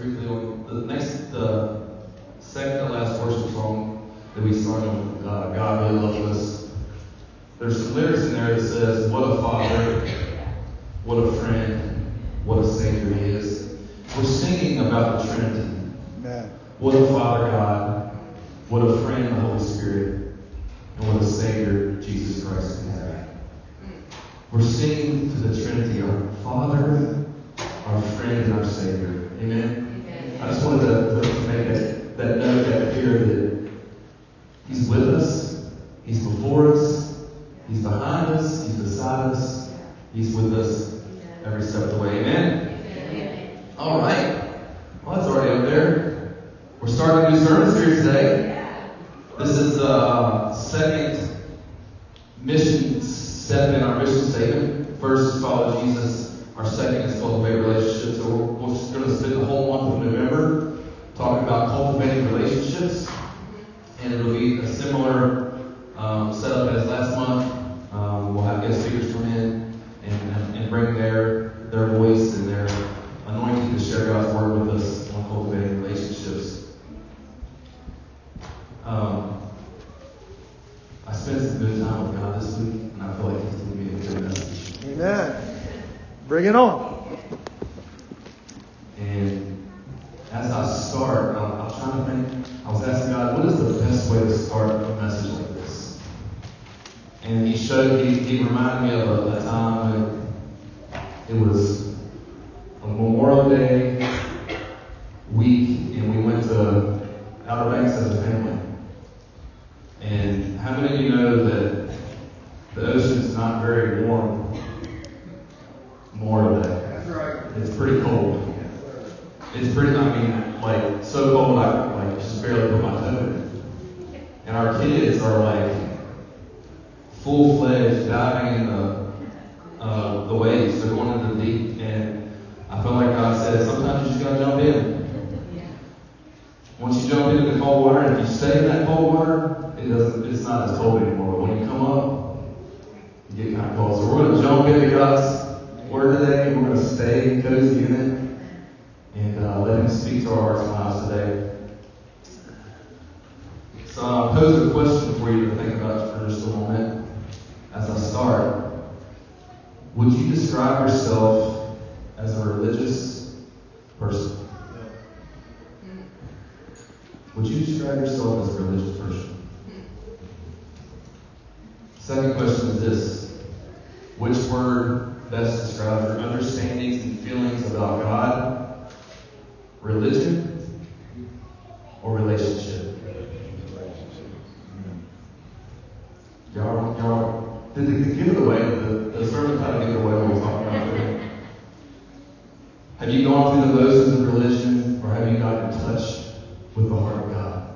briefly on the second to last worship song that we sung, God Really Loves Us. There's some lyrics in there that says, what a Father, what a friend, what a Savior He is. We're singing about the Trinity. Amen. What a Father God, what a friend the Holy Spirit, and what a Savior Jesus Christ we have. We're singing to the Trinity, our Father, our friend, and our Savior. Amen? Amen. I just wanted to make that note, that clear, that He's with us, He's before us, He's behind us, He's beside us, He's with us every step of the way. Amen? Amen. All right. Well, that's already up there. We're starting a new sermon series today. This is the second mission step in our mission statement. First is follow Jesus. Our second is cultivate relationships. So we're just going to spend the whole month of November talking about cultivating relationships. And it'll be a similar setup as last month. We'll have guest speakers come in and bring their voice and their anointing to share God's word with us on cultivating relationships. I spent some good time with God this week, and I feel like He's giving me a good message. Amen. Bring it on. And as I start, I'm trying to think, I was asking God, what is the best way to start a message like this? And He reminded me of a time when it was a Memorial Day week, and we went to Outer Banks as a family. And how many of you know that the ocean's not very warm Memorial Day? That's right. It's pretty cold. It's pretty, like so cold I just barely put my toe in it. And our kids are like full-fledged diving in the waves. They're going into the deep. And I feel like God said, sometimes you just gotta jump in. Once you jump into the cold water, and if you stay in that cold water, it's not as cold anymore. But when you come up, you get kind of cold. So we're going to jump into God's word today, and we're going to stay cozy in it, and let Him speak to our hearts and lives today. So I'll pose a question for you to think about for just a moment as I start. Would you describe yourself as a religious person? Would you describe yourself as a religious person? Second question is this. Which word best describes your understandings and feelings about God, religion, or relationship? Y'all, did it give it away? The sermon kind of gave it away what we're talking about today. Have you gone through the motions of religion, or have you gotten in touch with the heart of God?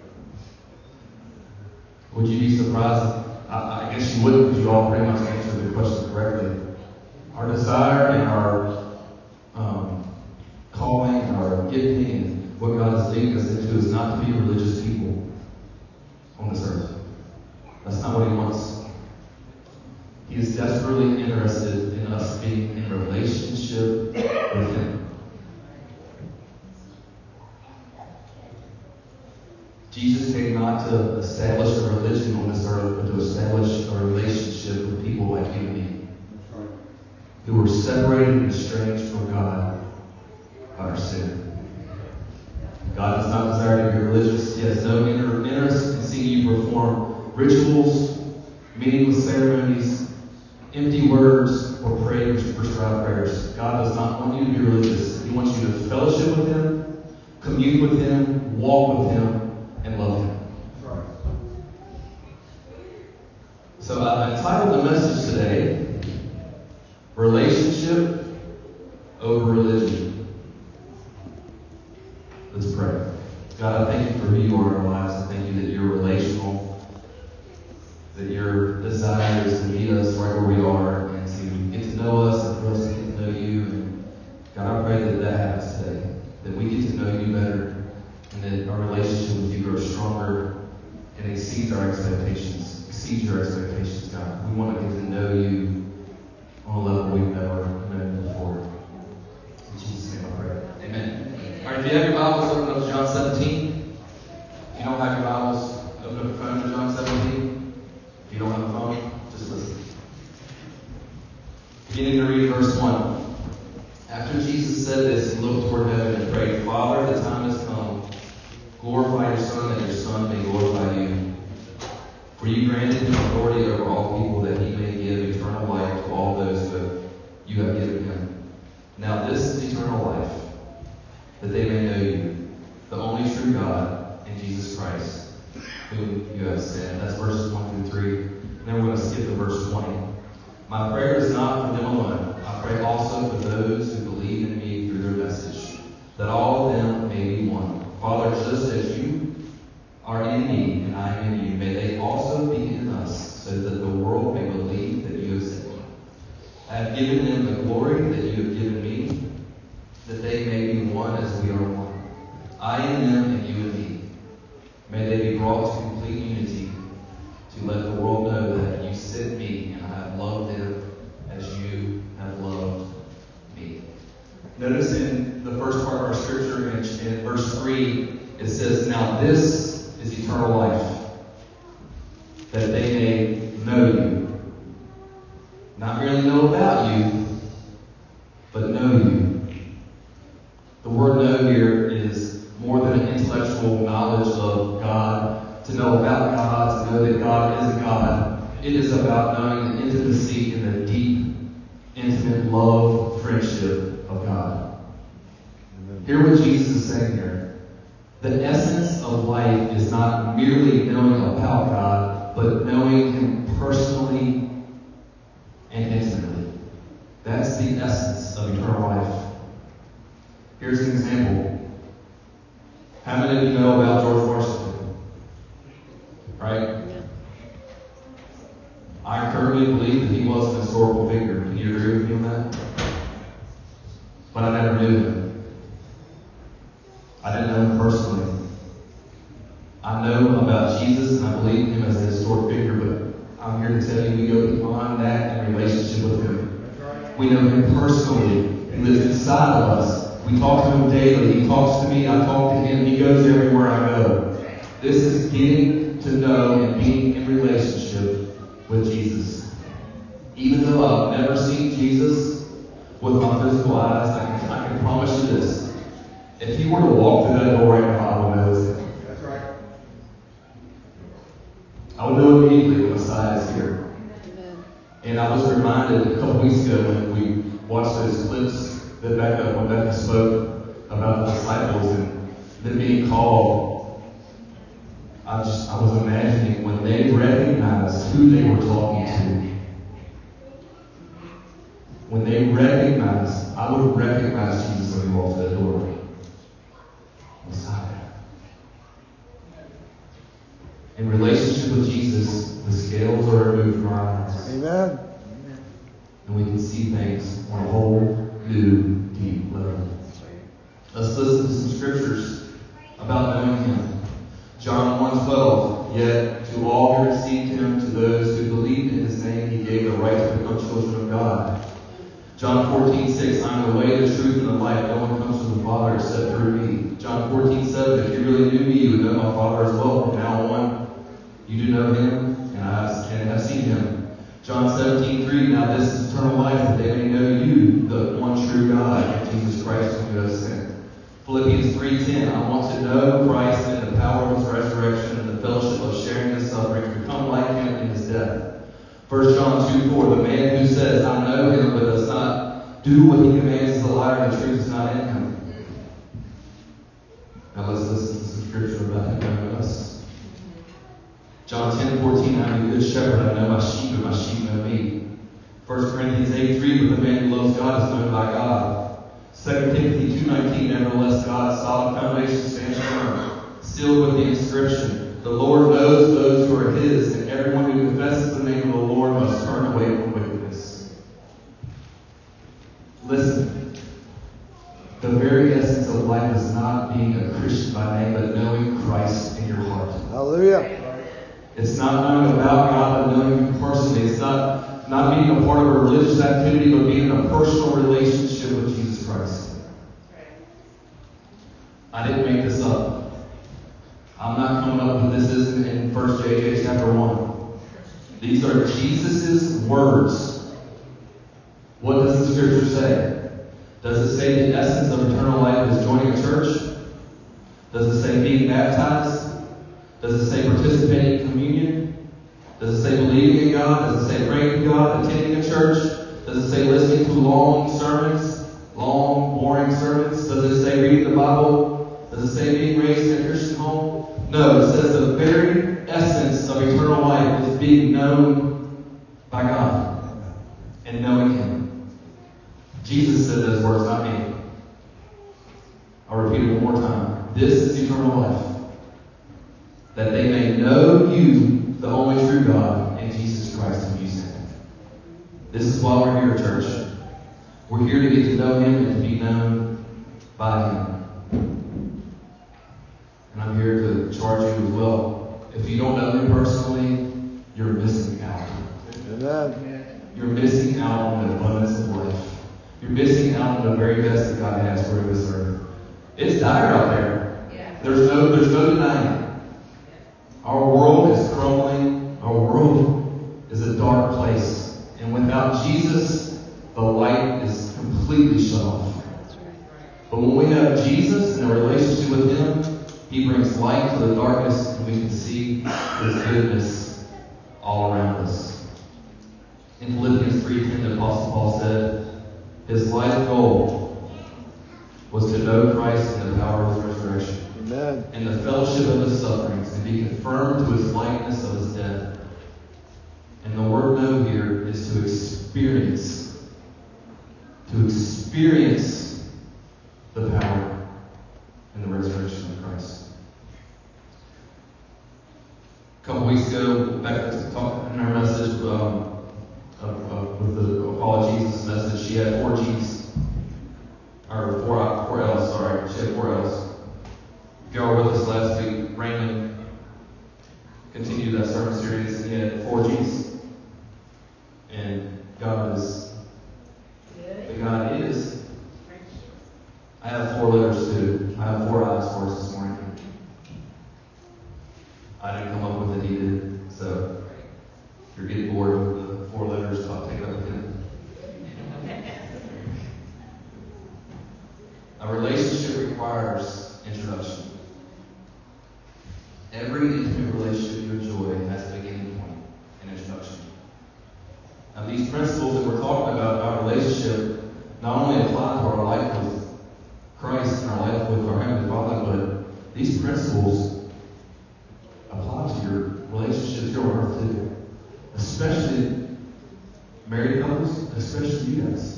Would you be surprised? I guess you wouldn't, because you all pretty much answered the question correctly. Our desire and our calling, our gifting, and what God is leading us into is not to be religious people on this earth. That's not what He wants. He is desperately interested in us being in relationship with Him. Jesus came not to establish a religion on this earth, but to establish a relationship with people like you and me, who were separated and estranged from God by our sin. God does not desire to be religious. He has no interest in seeing you perform rituals, meaningless ceremonies, empty words, or pray prescribed prayers. God does not want you to be religious. He wants you to fellowship with Him, commune with Him, walk with Him, and love Him. So I entitled the message today, Relationship Over Religion. Let's pray. God, I thank You for who You are in our lives. I thank You that You're relational, that Your desire is to meet us right where we are and to get to know us and for us to get to know You. And God, I pray that that happens today, that we get to know You better, and that our relationship with You grows stronger and exceeds our expectations. Exceeds Your expectations, God. We want to get to know You on a level we've never known before. In Jesus' name I pray. Amen. All right, If you have your Bibles, open up to John 17. If you don't have your Bibles, open up your phone to John 17. If you don't have a phone, just listen. Beginning to read verse 1. After Jesus said this, he looked toward heaven and prayed, Father, the time has come. Glorify your Son, that your Son may glorify you. For you granted him authority over all people, that he may give eternal life to all those that you have given him. Now this is eternal life, that they may know you, the only true God, and Jesus Christ, whom you have sent. That's verses 1 through 3. And then we're going to skip to verse 20. My prayer is not for them alone. I pray also for those who believe in me through their message, that all of them may be one. Father, just as you are in me and I am in you, may they also be in us, so that the world may believe that you have sent me. I have given them the glory that you have given me, that they may be one as we are one. I in them and you in me. May they be brought to complete unity, to let the world know that you sent me and I have loved them as you have loved me. Notice in the first part of our scripture, in verse 3, it says, now this is eternal life, that they may know you. Not merely know about you, but know you. The word know here is more than an intellectual knowledge of God, to know about God, to know that God is a God. It is about knowing the intimacy and the deep, intimate love, friendship of God. Hear what Jesus is saying here. The essence of life is not merely knowing about God, but knowing Him personally and intimately. That's the essence of eternal life. Here's an example. How many of you know about George Washington? Right? I currently believe that he was an historical figure. Can you agree with me on that? But I never knew him. I didn't know him personally. I know about Jesus and I believe in him as a historic figure, but I'm here to tell you we go beyond that in relationship with him. We know him personally. He lives inside of us. We talk to him daily. He talks to me. I talk to him. He goes everywhere I go. This is getting to know and being in relationship with Jesus. Even though I've never seen Jesus with my physical eyes, I can promise you this. If he were to walk through that door right now, I would know it's him. That's right. I would know immediately the Messiah is here. And I was reminded a couple weeks ago when we watched those clips that when Becca spoke about the disciples and them being called. I was imagining when they recognized who they were talking to. When they recognized, I would recognize Jesus when he walked through that door. Messiah. In relationship with Jesus, the scales are removed from our eyes. Amen. And we can see things on a whole new, deep level. Let's listen to some scriptures about knowing him. John 1:12. Yet to all who received him, to those who believed in his name, he gave the right to become children of God. John 14:6. I am the way, the truth, and the life. No one comes to the Father except through me. John 14:7. If you really knew me, you would know my Father as well. From now on, you do know him, and have seen him. John 17:3. Now this is eternal life, that they may know you, the one true God, and Jesus Christ whom you have sent. Philippians 3:10. I want to know Christ and the power of his resurrection and the fellowship of sharing his suffering, to become like him in his death. 1 John 2:4. The man who says, I know him, but does not do what he commands is a liar, and the truth is not in him. Now let's listen to some scripture about him knowing us. John 10:14. I am the good shepherd. I know my sheep, and my sheep know me. 1 Corinthians 8:3. But the man who loves God is known by God. 2 Timothy 2:19. Nevertheless, God's solid foundation stands firm, sealed with the inscription, the Lord knows those who are his, and everyone who confesses the name of the Lord must turn away from wickedness. Listen, the very essence of life is not being a Christian by name, but knowing Christ in your heart. Hallelujah. It's not knowing about God, but knowing him personally. It's not being a part of a religious activity, but being in a personal relationship with Jesus Christ. I didn't make this up. I'm not coming up with this in 1 J.J. chapter 1. These are Jesus' words. What does the Scripture say? Does it say the essence of eternal life is joining a church? Does it say being baptized? Does it say participating in communion? Does it say believing in God? Does it say praying to God, attending a church? Does it say listening to long sermons, long, boring sermons? Does it say reading the Bible? Does it say being raised in a Christian home? No, it says the very essence of eternal life is being known by God and knowing Him. Jesus said those words, not me. I'll repeat it one more time. This is eternal life, that they may know you, the only true God, and Jesus Christ whom you sent. This is why we're here, church. We're here to get to know Him and to be known by Him. And I'm here to charge you as well. If you don't know Him personally, you're missing out. Amen. You're missing out on the abundance of life. You're missing out on the very best that God has for this earth. It's dire out there. There's no denying it. Our world is crumbling. Our world is a dark place. And without Jesus, the light is completely shut off. But when we have Jesus and a relationship with Him, He brings light to the darkness, and we can see His goodness all around us. In Philippians 3:10, the Apostle Paul said, his life goal was to know Christ and the power of His resurrection. Amen. And the fellowship of His sufferings, and be confirmed to His likeness of His death. And the word know here is to experience. To experience the power and the resurrection of Christ. A couple weeks ago, back to talk in our message with the Follow Jesus message, she had 4 G's. Or 4 L's, sorry. She had 4 L's. If y'all were with us last week, Raymond continued that sermon series, and he had 4 G's. And God is the God is. I have 4 letters too. I have 4 I's for us this morning. I didn't come up with it, he did. So if you're getting bored with the 4 letters, I'll take it up with him. A relationship requires introduction. Every intimate relationship you enjoy has a beginning point, an introduction. Now, these principles that we're talking about relationship not only apply to our life with Christ and our life with our Heavenly Father, but these principles apply to your relationships here on earth too. Especially married couples, especially you guys.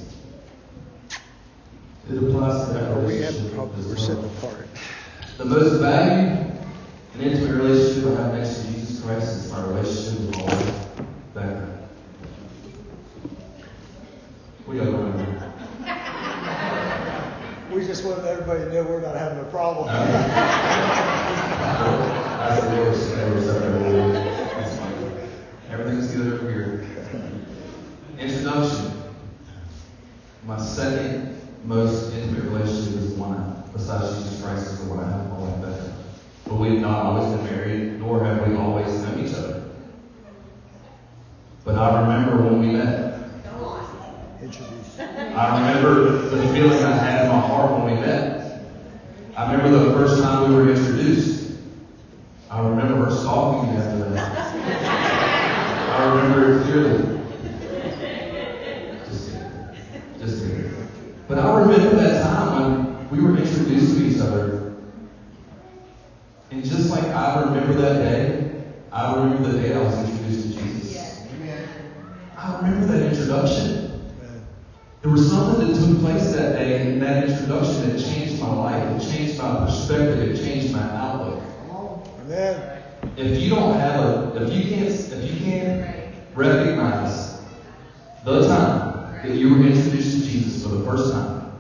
It applies to that relationship. We're setting apart. The most valued and intimate relationship I have next to Jesus Christ is my relationship with my wife, Becca. What are y'all doing here? We just wanted everybody to know we're not having a problem. I said they were separated. That's fine. Everything's good over here. Introduction. My second most intimate relationship is the one, besides Jesus Christ, is the one I have with my wife Becca. But we've not always been married, nor have we always known each other. But I remember when we met. Introduce. I remember the feeling I had in my heart when we met. I remember the first time we were introduced. I remember her stalking me after that. I remember it clearly. Just kidding. But I remember that time when we were introduced to each other. And just like I remember that day, I remember the day I was introduced to Jesus. I remember that introduction. There was something that took place that day in that introduction that changed my life. It changed my perspective. It changed my outlook. Amen. If you can't recognize the time that you were introduced to Jesus for the first time,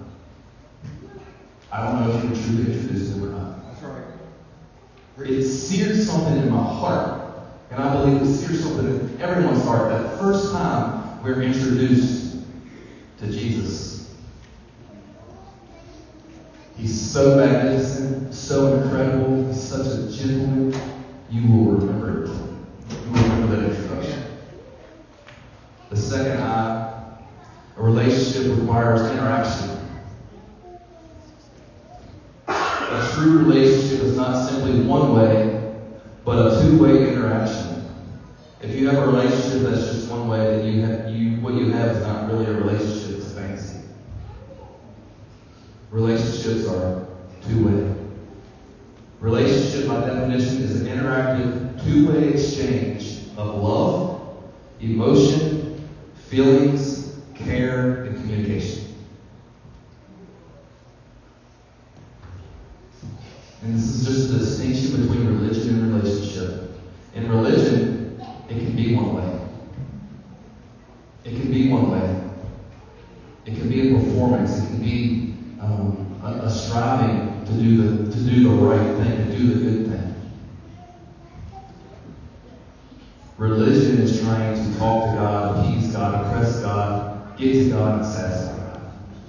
I don't know if you were truly introduced to Him or not. That's right. It seared something in my heart, and I believe it seared something in everyone's heart that first time we're introduced to Jesus. He's so magnificent, so incredible, he's such a gentleman, you will remember it. You will remember that introduction. The second I, a relationship requires interaction. A true relationship is not simply one way, but a two-way interaction. If you have a relationship that's just one way, then what you have is not really a relationship, it's a fantasy. Relationships are two-way. Relationship, by definition, is an interactive, two-way exchange of love, emotion, feelings, care, and communication. And this is just a distinction between religion and relationship. In religion, it can be one way. It can be one way. It can be a performance. It can be a striving to do the right thing, to do the good thing. Religion is trying to talk to God, appease God, impress God, get to God, and satisfy God.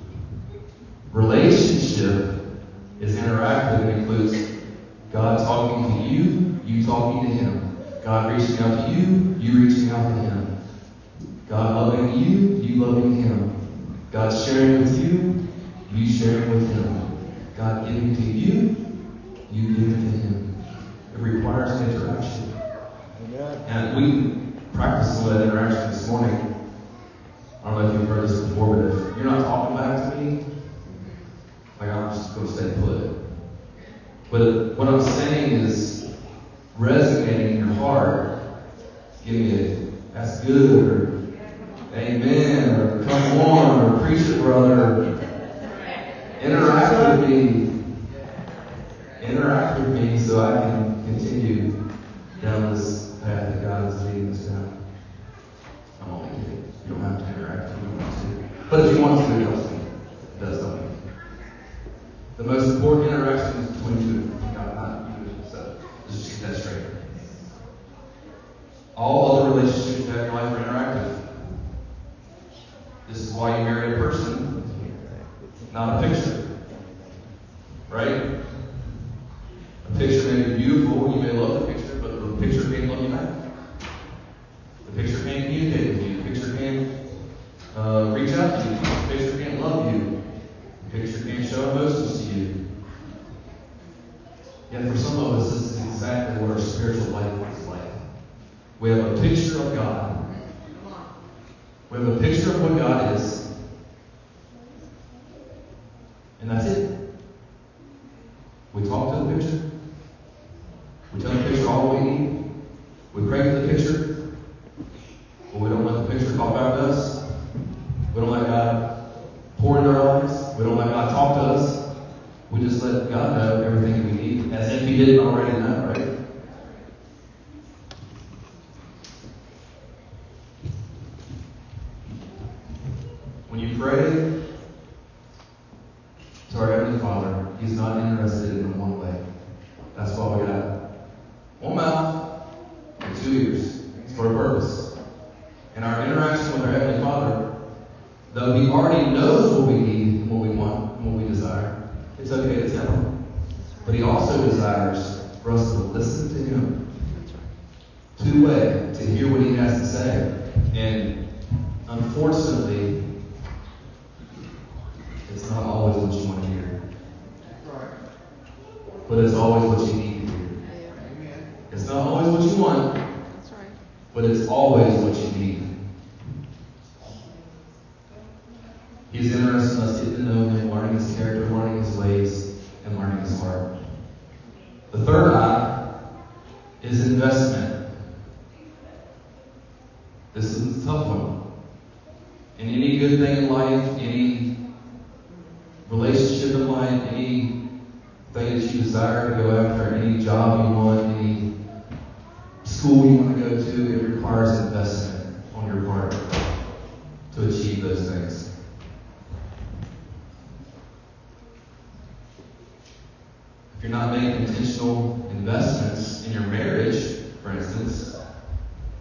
Relationship is interactive and includes God talking to you, you talking to Him. God reaching out to you, you reaching out to Him. God loving you, you loving Him. God sharing with you, you sharing with Him. God giving to you, you giving to Him. It requires interaction. Amen. And we practiced some of that interaction this morning. I don't know if you've heard this before, but if you're not talking back to me, like I'm just going to stay put. But what I'm saying is resonating in your heart. Give me a that's good, or amen, or come on, or preach it, brother. Interact with me. Interact with me so I can continue down this path that God is leading us down. I'm only kidding. You don't have to interact if you don't want to. But if you want to, it helps me. It does help me. The most important interaction is between God, not you and yourself. Let's just get that straight. All other relationships you have in your life are interactive. This is why you marry a person, not a picture. Right? A picture may be beautiful, and you may love the picture, but the picture can't love you back. The picture can't communicate with you. The picture can't reach out to you. The picture can't love you. The picture can't show emotions to you. Yet for some of us, this is exactly what our spiritual life is like. We have a picture of God. We have a picture of what God is. And that's it. We talk to the picture. We tell the picture all we need. We pray to the picture. But we don't let the picture talk about us. We don't let God pour into our lives. We don't let God talk to us. We just let God know everything we need, as if He didn't already know, right? When you pray to our Heavenly Father, He's not interested in one way. That's why we got one mouth and 2 ears. It's for a purpose. And our interaction with our Heavenly Father, though He already knows what we need and what we want and what we desire, it's okay to tell Him. But He also desires for us to listen to Him. Two-way, to hear what He has to say. And unfortunately, it's not always what you want to hear. But it's always what you need to hear. It's not always what you want, but it's always what you need. He's interested in us getting to know Him, learning His character, learning His ways, and learning His heart. The third I is investment. This is a tough one. And any good thing in life, any relationship in life, anything that you desire to go after, any job you want, any school you want to go to, it requires investment on your part to achieve those things. If you're not making intentional investments in your marriage, for instance,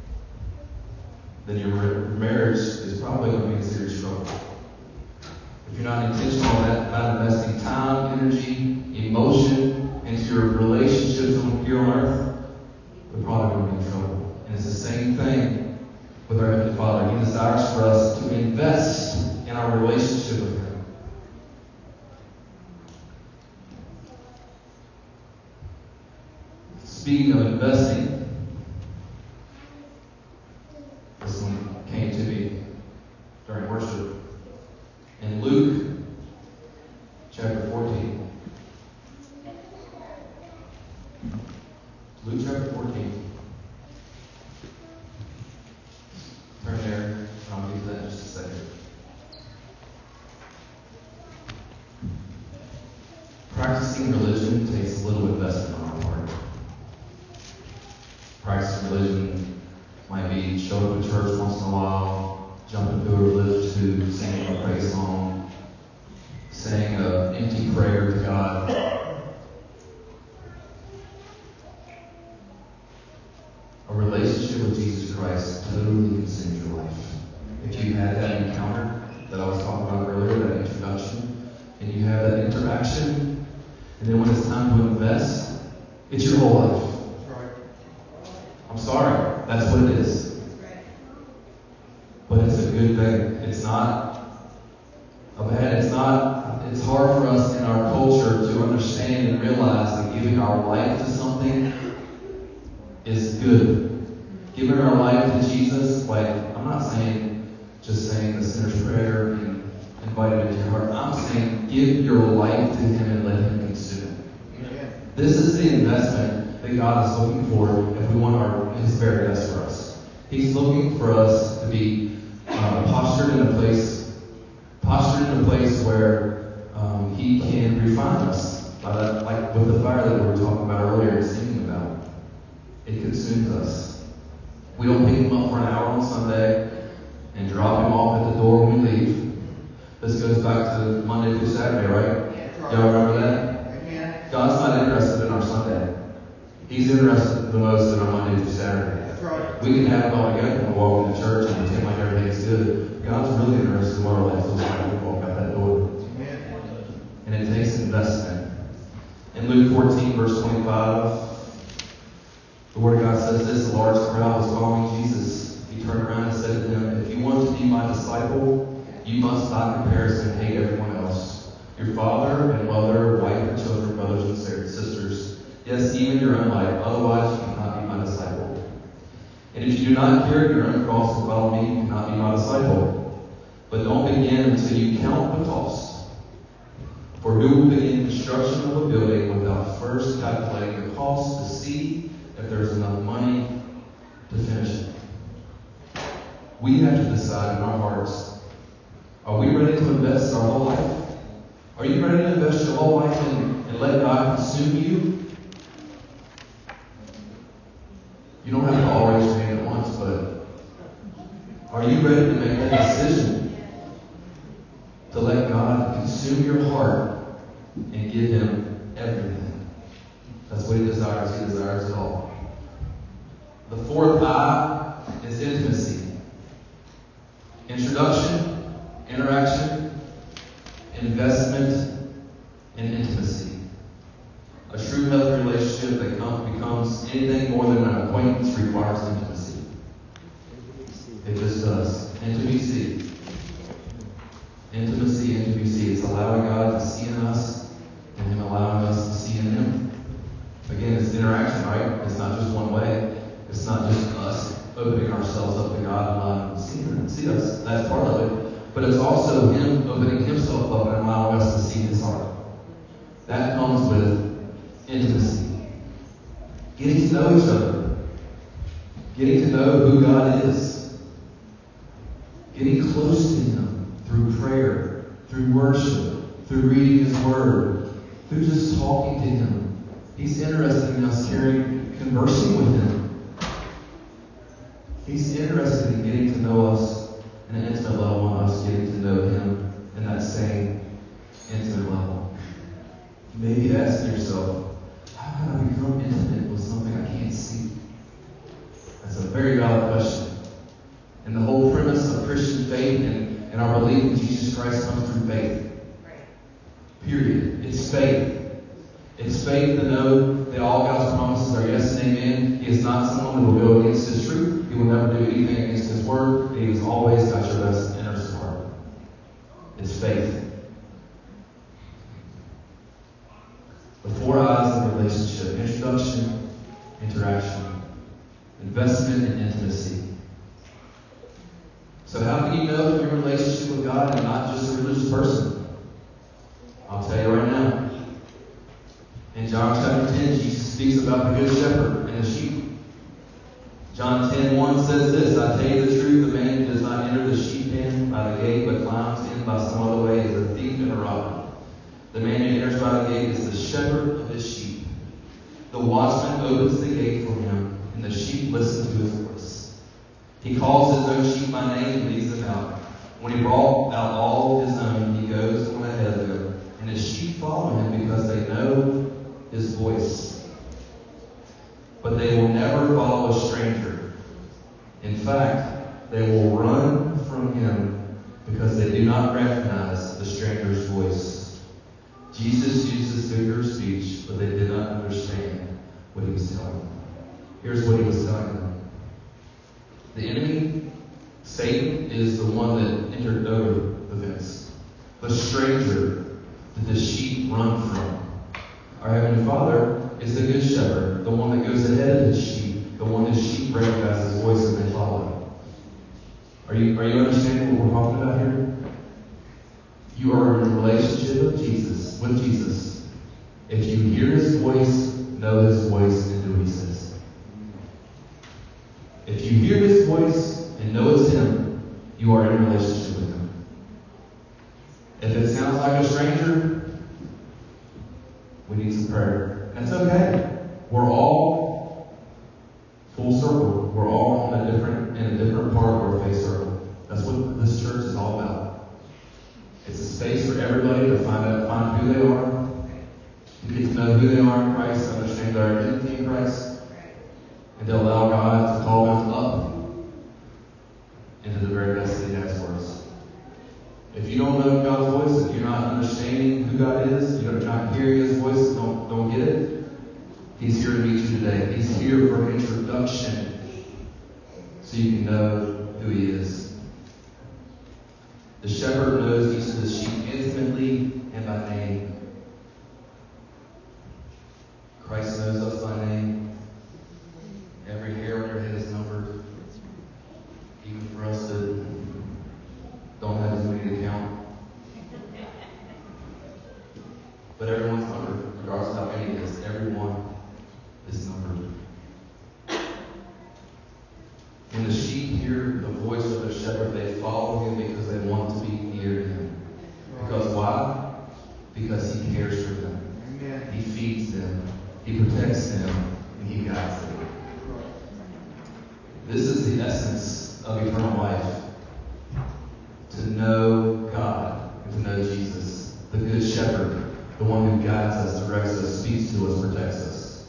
then your marriage is probably going to be in serious trouble. if you're not intentional about investing time, energy, emotion into your relationships here on earth, we're probably going to be in trouble. And it's the same thing with our Heavenly Father. He desires for us to invest in our relationship with Him. Speaking of investing, this one came to me during worship. In Luke chapter 14. Luke chapter 14. Turn there, and I'll get to that in just a second. Practicing religion takes little investment on our part. Practicing religion might be show up at church once in a while, jump into a religious tube, singing a praise song, saying an empty prayer to God. A relationship with Jesus Christ totally consumes your life. If you had that encounter that I was talking about earlier, that introduction, and you have that interaction, and then when it's time to invest, it's your whole life. I'm sorry, that's what it is. But it's a good thing. It's not a bad, it's hard for us in our culture to understand and realize that giving our life to something is good. Giving our life to Jesus, like, I'm not saying just saying the sinner's prayer and invite Him into your heart. I'm saying give your life to Him and let Him consume it. Amen. This is the investment that God is looking for if we want His very best for us. He's looking for us to be postured in a place where He can refine us. Like with the fire that we were talking about earlier and singing about. It consumes us. We don't pick Him up for an hour on Sunday and drop Him off at the door when we leave. This goes back to Monday through Saturday, right? Y'all remember that? Amen. God's not interested in our Sunday. He's interested the most in our Monday through Saturday. That's right. We can have it all together when we walk into church and pretend like everything's good. God's really interested in what our life looks like when we walk out that door. Amen. And it takes investment. In Luke 14, verse 25, the Word of God says this: a large crowd was following Jesus. He turned around and said to them, "If you want to be my disciple, you must by comparison hate everyone else. Your father and mother, wife and children, brothers and sisters. Yes, even your own life. Otherwise, you cannot be my disciple. And if you do not carry your own cross and follow me, you cannot be my disciple. But don't begin until you count the cost. For who will begin construction of a building without first calculating the cost to see if there's enough money to finish it?" We have to decide in our hearts, are we ready to invest our whole life? Are you ready to invest your whole life and let God consume you? You don't have to all raise your hand at once, but are you ready to make that decision to let God consume your heart and give Him everything? That's what He desires. He desires it all. The fourth I is intimacy. Introduction, interaction, investment, and intimacy. A true healthy relationship that becomes anything more than an acquaintance requires intimacy. It just does. Intimacy. It's allowing God to see in us and Him allowing us to see in Him. Again, it's interaction, right? It's not just one way. It's not just us opening ourselves up to God and allowing Him to see us. That's part of it. But it's also Him opening Himself up and allowing us to see His heart. That comes with intimacy. Getting to know each other. Getting to know who God is. Getting close to Him through prayer, through worship, through reading His Word, through just talking to Him. He's interested in us conversing with Him. He's interested in getting to know us in an intimate level and us getting to know Him in that same intimate level. You may be asking yourself, how can I become intimate with something I can't see? That's a very valid question. And the whole premise of Christian faith and our belief in Jesus Christ comes through faith. faith to know that all God's promises are yes and amen. He is not someone who will go against His truth. He will never do anything against His word. He has always got your best interest at heart. It's faith. The 4 eyes of relationship: introduction, interaction, investment, and intimacy. So how can you know that your relationship with God and not just a religious person? I'll tell you right now. In John chapter 10, Jesus speaks about the good shepherd and the sheep. John 10:1 says this: I tell you the truth, the man who does not enter the sheep pen by the gate, but climbs in by some other way, is a thief and a robber. The man who enters by the gate is the shepherd of his sheep. The watchman opens the gate for him, and the sheep listen to his voice. He calls his own sheep by name and leads them out. When he brought out all his own, he goes on ahead of them, and his sheep follow him because they know his voice. But they will never follow a stranger. In fact, they will run from him because they do not recognize the stranger's voice. Jesus uses figure of speech, but they did not understand what he was telling them. Here's what he was telling them. The enemy, Satan, is the one that entered over the fence. The stranger that the sheep run from. Our Heavenly Father is the good shepherd, the one that goes ahead of his sheep, the one whose sheep recognize his voice and they follow. Are you understanding what we're talking about here? You are in a relationship with Jesus. If you hear his voice, know his voice, and do what he says. If you hear his voice and know it's him, you are in a relationship with him. If it sounds like a stranger, we need some prayer. That's okay. We're all full circle. We're all in a different part of our faith circle. That's what this church is all about. It's a space for everybody to find who they are, to get to know who they are in Christ, to understand their identity in Christ, and to allow God to call them up into the very best that he has for us. If you don't know God's voice, if you're not understanding who God is, you're not hearing his voice, don't get it, he's here to meet you today. He's here for an introduction so you can know who he is. The shepherd knows each of the sheep intimately and by name. Christ knows us by name. Every hair on your head is numbered. Even for us that don't have as many to count. But everyone's numbered, regardless of how many it is. Everyone is numbered. When the sheep hear the voice of their shepherd, they follow him because they want to be near him. Because why? Because he cares for them. Amen. He feeds them. He protects them. And he guides them. This is the essence of eternal life. To know God and to know Jesus, the good shepherd, the one who guides us, directs us, speaks to us, protects us.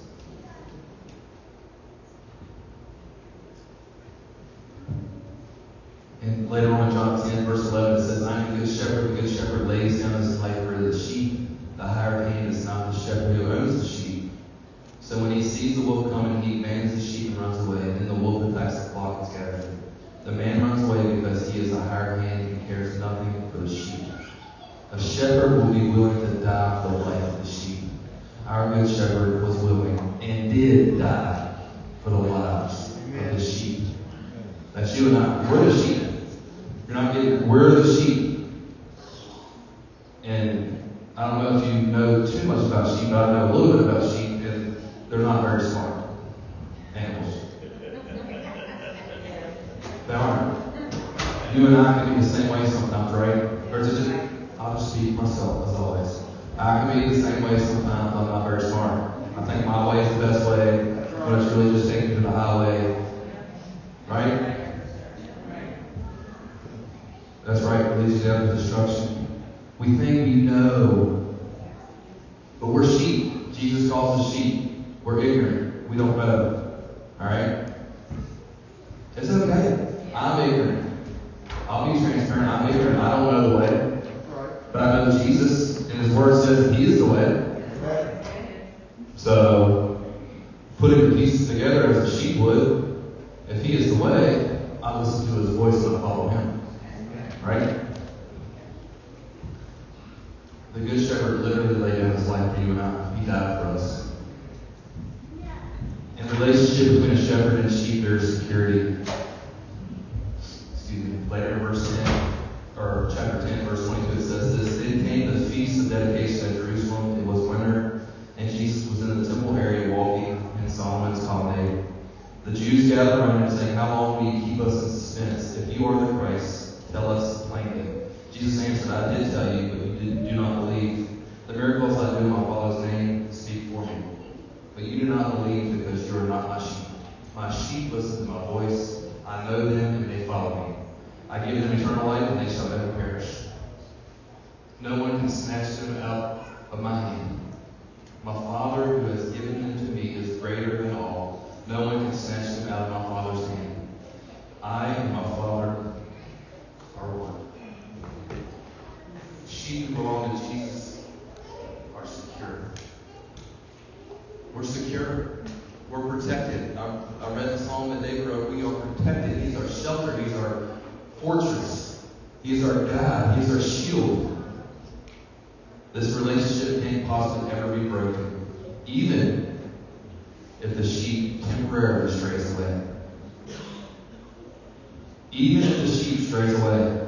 And later on in John 10, verse 11, it says, I am the good shepherd. The good shepherd lays down his life for the sheep. The hired hand is not the shepherd who owns the sheep. So when he sees the wolf coming, he abandons the sheep and runs away. And then the wolf attacks the flock and scatters it. The man runs away because he is a hired hand and cares nothing for the sheep. A shepherd will be willing to die for the life of the sheep. Our good shepherd was willing and did die for the lives of the sheep. That's you and I. We're the sheep. You're not getting it. We're the sheep. And I don't know if you know too much about sheep, but I know a little bit about sheep, and they're not very smart animals. They aren't. You and I can be the same way sometimes, right? Or is it just, I'll just speak myself as always. I can be the same way sometimes. I'm not very smart. I think my way is the best way, but it's really just taking me to the highway. Right? That's right. It leads you down to destruction. We think we know, but we're sheep. Jesus calls us sheep. We're ignorant. We don't know. All right? It's okay. I'm ignorant. I'll be transparent. I'm ignorant. I don't know the way. But I know Jesus, and his word says that he is the way. So, putting the pieces together as a sheep would, if he is the way, I listen to his voice and I follow him. Right? The Good Shepherd literally laid down his life for you and I. He died for us. In the relationship between a shepherd and a sheep, there is security. Excuse me. Later in verse 10, or chapter 10, verse 22, it says this: Then came the feast of dedication at Jerusalem. It was winter, and Jesus was in the temple area walking in Solomon's colonnade. The Jews gathered around him, saying, How long will you keep us in suspense? If you are the Christ, tell us plainly. Jesus answered, I did tell you, but you do not believe. The miracles I do in my Father's name speak for me. But you do not believe because you are not my sheep. My sheep listen to my voice. I know them and they follow me. I give them eternal life and they shall never perish. No one can snatch them out of my hand. My Father who has given them to me is greater than all. No one can snatch them out of my Father's hand. I and my Father are one. Sheep who belong to Jesus are secure. We're secure. We're protected. I read the psalm that David wrote. We are protected. He's our shelter. He's our fortress. He's our God. He's our shield. This relationship can't possibly ever be broken, even if the sheep temporarily strays away. Even if the sheep strays away,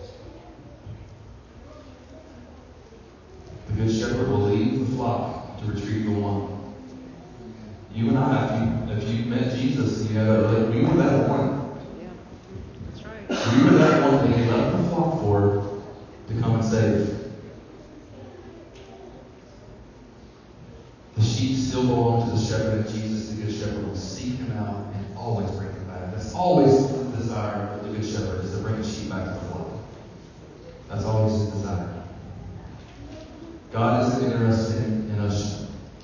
the Good Shepherd will leave the flock to retrieve the one. You and I, if you met Jesus, you know, like we were that one. Yeah, that's right. We were that one that he left the flock for to come and save. The sheep still belong to the shepherd, and Jesus, the Good Shepherd, will seek him out and always bring him back. That's always the desire of the Good Shepherd, is to bring the sheep back to the flock. That's always his desire. God isn't interested in us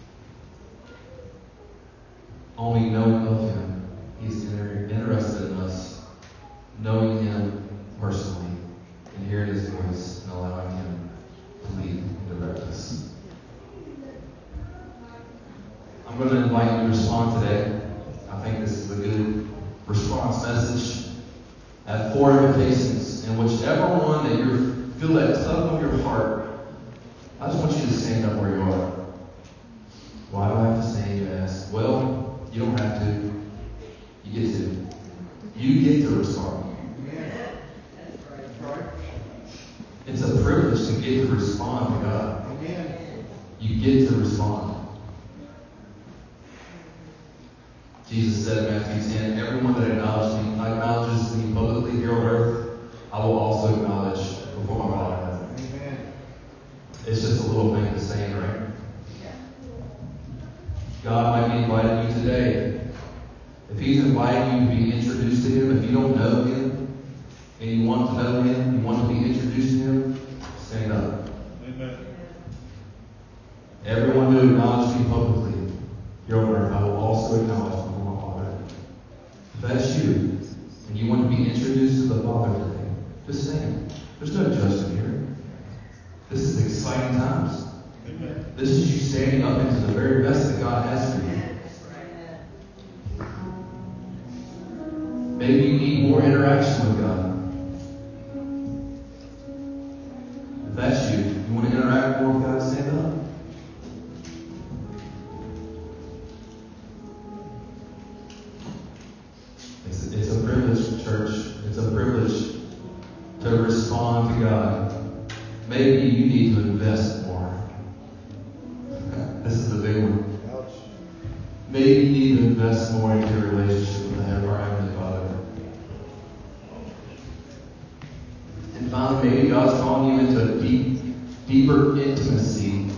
only knowing of him. He's interested in us knowing him personally and hearing his voice and allowing him to lead and direct us. I'm going to invite you to respond today. I think this is a good response message. I have 4 invitations, and whichever one that you feel that tug of your heart, I just want you to stand up where you are. Why do I have to stand, you ask? Well, you don't have to. You get to. You get to respond. It's a privilege to get to respond to God. You get to respond. Jesus said in Matthew 10, everyone that acknowledges me publicly here on earth, I will also acknowledge before my Father in heaven. Amen. It's just a little thing to say, right? God might be inviting you today. If he's inviting you to be introduced to him, if you don't know him, and you want to know him, you want to be introduced to him, stand up. Amen. Everyone who acknowledges me publicly here on earth, I will also acknowledge before my Father. If that's you, and you want to be introduced to the Father today, just stand. There's no judgment here. This is exciting times. Amen. This is you standing up into the very best that God has for you. Maybe you need more interaction with God. If that's you, you want to interact more with God, stand up. It's a privilege, church. It's a privilege to respond to God. Maybe you need to invest more. This is the big one. Maybe you need to invest more into your relationship with our Heavenly Father. And finally, maybe God's calling you into a deeper intimacy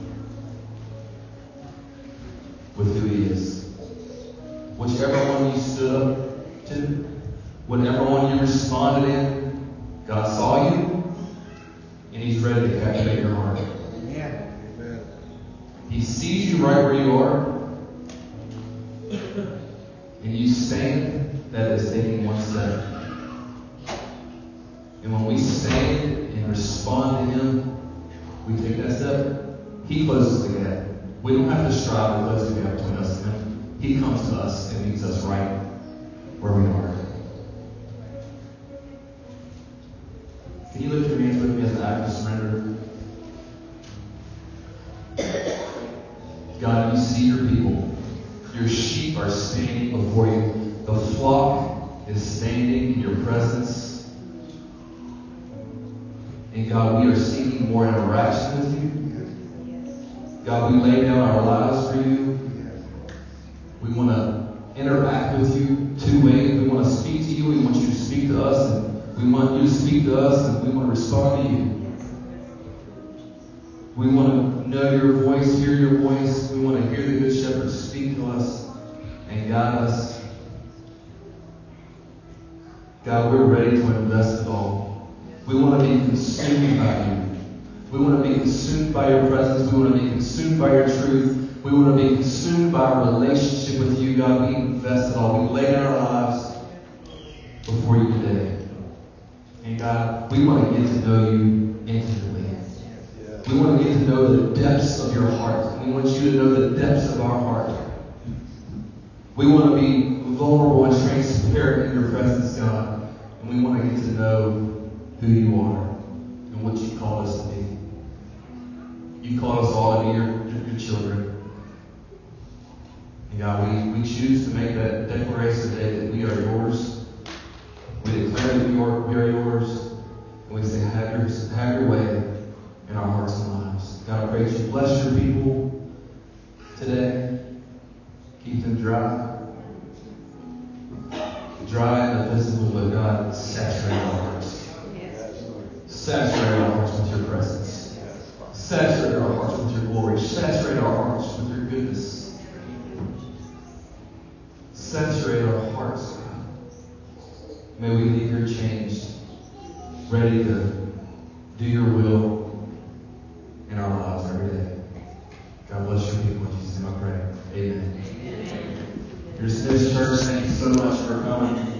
with who He is. Whichever one you stood up to, whatever one you responded in, God saw you, and He's ready to captivate your heart. Amen. He sees you right where you are, and you stand, that is taking one step. And when we stand and respond to Him, we take that step. He closes the gap. We don't have to strive to close the gap between us and Him. He comes to us and meets us right where we are. Can you lift your hands with me as an act of surrender? God, you see your people. Your sheep are standing before you. The flock is standing in your presence. And God, we are seeking more interaction with you. God, we lay down our lives for you. We want to interact with you two ways. We want to speak to you. We want you to speak to us. And we want you to speak to us. And we want to respond to you. We want to know your voice, hear your voice. We want to hear the Good Shepherd speak to us and guide us. God, we're ready to invest it all. We want to be consumed by you. We want to be consumed by your presence. We want to be consumed by your truth. We want to be consumed by our relationship with you, God. We invest it all. We lay down our lives before you today. And God, we want to get to know you intimately. We want to get to know the depths of your heart. We want you to know the depths of our heart. We want to be vulnerable and transparent in your presence, God. And we want to get to know who you are and what you called us to be. You called us all to be your children. And God, we choose to make that declaration today that we are yours. We declare that we are yours. And we say, have your way in our hearts and lives. God, I pray that you bless your people today. Keep them dry. Dry in the physical, but God, saturate our hearts. Saturate our hearts with your presence. Saturate our hearts with your glory. Saturate our hearts with your goodness. Saturate our hearts, God. May we leave here changed, ready to do your will in our lives every day. God bless your people. In Jesus' name I pray. Amen. You're dismissed, church. Thank you so much for coming.